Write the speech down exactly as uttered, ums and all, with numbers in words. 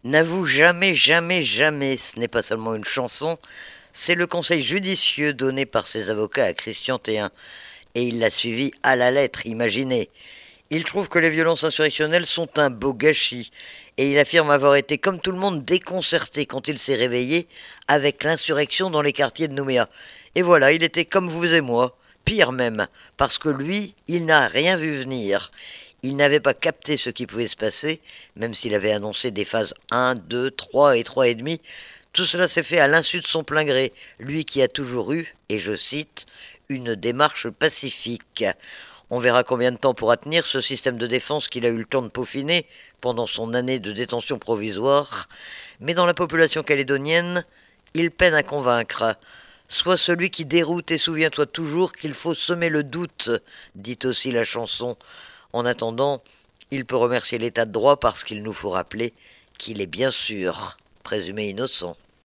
N'avoue jamais, jamais, jamais, ce n'est pas seulement une chanson, c'est le conseil judicieux donné par ses avocats à Christian Théin. Et il l'a suivi à la lettre, imaginez. Il trouve que les violences insurrectionnelles sont un beau gâchis, et il affirme avoir été comme tout le monde déconcerté quand il s'est réveillé avec l'insurrection dans les quartiers de Nouméa. Et voilà, il était comme vous et moi, pire même, parce que lui, il n'a rien vu venir. Il n'avait pas capté ce qui pouvait se passer, même s'il avait annoncé des phases un, deux, trois et trois et demi. Tout cela s'est fait à l'insu de son plein gré, lui qui a toujours eu, et je cite, une démarche pacifique. On verra combien de temps pourra tenir ce système de défense qu'il a eu le temps de peaufiner pendant son année de détention provisoire, mais dans la population calédonienne, il peine à convaincre. Sois celui qui déroute et souviens-toi toujours qu'il faut semer le doute, dit aussi la chanson. En attendant, il peut remercier l'état de droit parce qu'il nous faut rappeler qu'il est bien sûr présumé innocent.